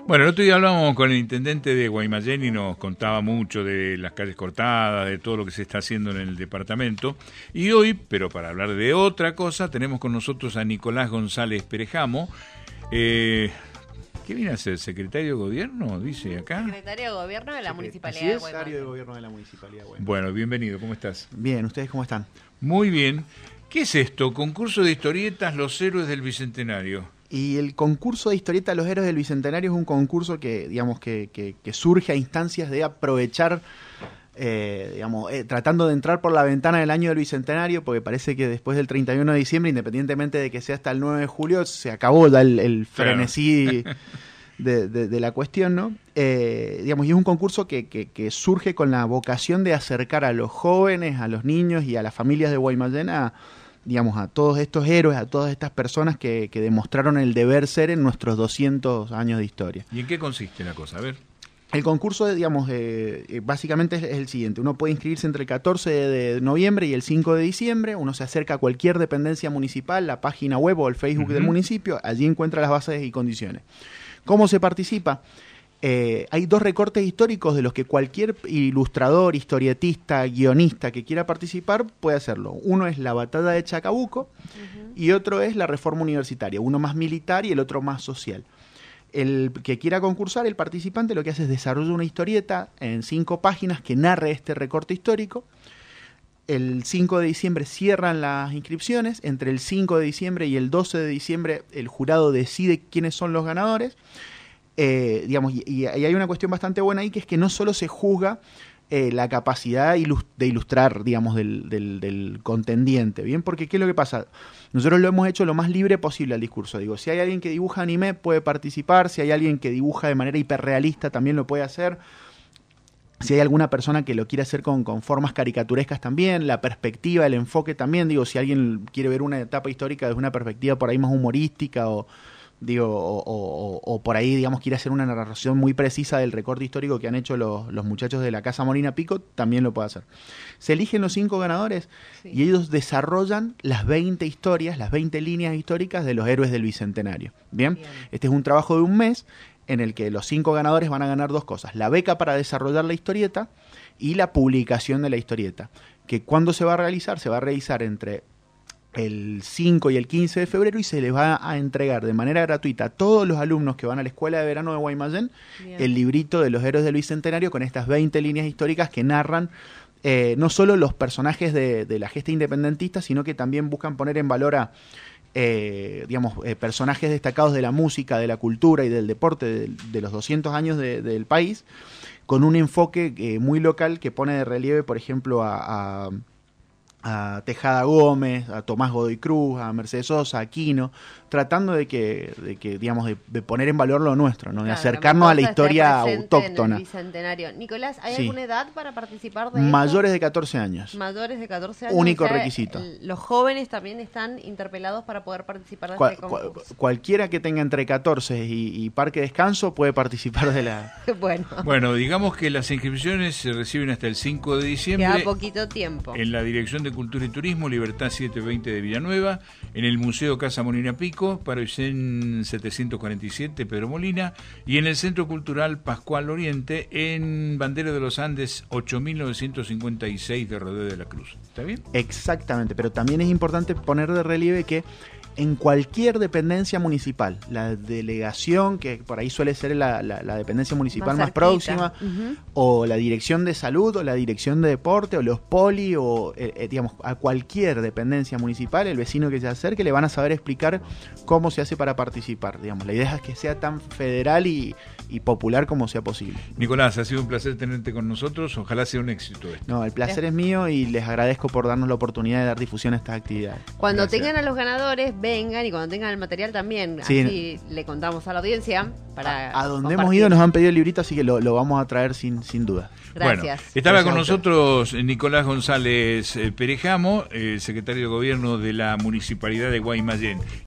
Bueno, el otro día hablábamos con el intendente de Guaymallén y nos contaba mucho de las calles cortadas, de todo lo que se está haciendo en el departamento. Y hoy, pero para hablar de otra cosa, tenemos con nosotros a Nicolás González Perejamo. ¿Qué viene a ser? ¿Secretario de Gobierno? Dice acá. Secretario de Gobierno de la Municipalidad de Guaymallén. Secretario de Gobierno de la Municipalidad de Guaymallén. Bueno, bienvenido, ¿cómo estás? Bien, ¿ustedes cómo están? Muy bien. ¿Qué es esto? Concurso de historietas Los Héroes del Bicentenario. Y el concurso de historieta Los Héroes del Bicentenario es un concurso que, digamos, que surge a instancias de aprovechar, tratando de entrar por la ventana del año del Bicentenario, porque parece que después del 31 de diciembre, independientemente de que sea hasta el 9 de julio, se acabó ya el frenesí de la cuestión, ¿no? Y es un concurso que surge con la vocación de acercar a los jóvenes, a los niños y a las familias de Guaymallén a todos estos héroes, a todas estas personas que demostraron el deber ser en nuestros 200 años de historia. ¿Y en qué consiste la cosa? A ver. El concurso, básicamente es el siguiente. Uno puede inscribirse entre el 14 de noviembre y el 5 de diciembre. Uno se acerca a cualquier dependencia municipal, la página web o el Facebook del municipio. Allí encuentra las bases y condiciones. ¿Cómo se participa? Hay dos recortes históricos de los que cualquier ilustrador, historietista, guionista que quiera participar puede hacerlo. Uno es la batalla de Chacabuco y otro es la reforma universitaria, uno más militar y el otro más social. El que quiera concursar, el participante, lo que hace es desarrollar una historieta en 5 páginas que narre este recorte histórico. El 5 de diciembre cierran las inscripciones. Entre el 5 de diciembre y el 12 de diciembre el jurado decide quiénes son los ganadores. Y hay una cuestión bastante buena ahí, que es que no solo se juzga la capacidad de ilustrar, del contendiente, ¿bien? Porque ¿qué es lo que pasa? Nosotros lo hemos hecho lo más libre posible al discurso. Digo, si hay alguien que dibuja anime, puede participar. Si hay alguien que dibuja de manera hiperrealista, también lo puede hacer. Si hay alguna persona que lo quiere hacer con formas caricaturescas también, la perspectiva, el enfoque también. Digo, si alguien quiere ver una etapa histórica desde una perspectiva por ahí más humorística o por ahí, quiere hacer una narración muy precisa del recorte histórico que han hecho los muchachos de la Casa Molina Pico, también lo puede hacer. Se eligen los 5 ganadores y ellos desarrollan las 20 historias, las 20 líneas históricas de los héroes del Bicentenario. ¿Bien? Este es un trabajo de un mes en el que los 5 ganadores van a ganar 2 cosas: la beca para desarrollar la historieta y la publicación de la historieta. Que ¿cuándo se va a realizar? Se va a realizar entre el 5 y el 15 de febrero y se les va a entregar de manera gratuita a todos los alumnos que van a la Escuela de Verano de Guaymallén el librito de los Héroes del Bicentenario con estas 20 líneas históricas que narran no solo los personajes de la gesta independentista, sino que también buscan poner en valor a personajes destacados de la música, de la cultura y del deporte de los 200 años del país, con un enfoque muy local que pone de relieve, por ejemplo, a Tejada Gómez, a Tomás Godoy Cruz, a Mercedes Sosa, a Aquino, tratando de poner en valor lo nuestro, ¿no? De acercarnos a la historia autóctona. En el Bicentenario. Nicolás, ¿hay Sí. alguna edad para participar de Mayores de 14 años. Mayores de 14 años. Único requisito. Los jóvenes también están interpelados para poder participar de este concurso. Cualquiera que tenga entre 14 y Parque Descanso puede participar de la... Bueno, digamos que las inscripciones se reciben hasta el 5 de diciembre. Queda poquito tiempo. En la Dirección de Cultura y Turismo, Libertad 720 de Villanueva, en el Museo Casa Molina Pico, Paroicén 747, Pedro Molina, y en el Centro Cultural Pascual Oriente, en Bandera de los Andes 8956 de Rodeo de la Cruz. ¿Está bien? Exactamente, pero también es importante poner de relieve que en cualquier dependencia municipal, la delegación, que por ahí suele ser la dependencia municipal más próxima, o la dirección de salud, o la dirección de deporte, o los poli, o a cualquier dependencia municipal, el vecino que se acerque le van a saber explicar cómo se hace para participar. La idea es que sea tan federal y popular como sea posible. Nicolás, ha sido un placer tenerte con nosotros, ojalá sea un éxito esto. No, el placer es mío y les agradezco por darnos la oportunidad de dar difusión a estas actividades. Cuando Gracias. tengan a los ganadores, vengan, y cuando tengan el material también, Sí. así le contamos a la audiencia para a donde compartir. hemos ido nos han pedido el librito, así que lo vamos a traer sin duda. Gracias. Bueno, estaba con Gracias a nosotros Nicolás González Perejamo, secretario de Gobierno de la Municipalidad de Guaymallén.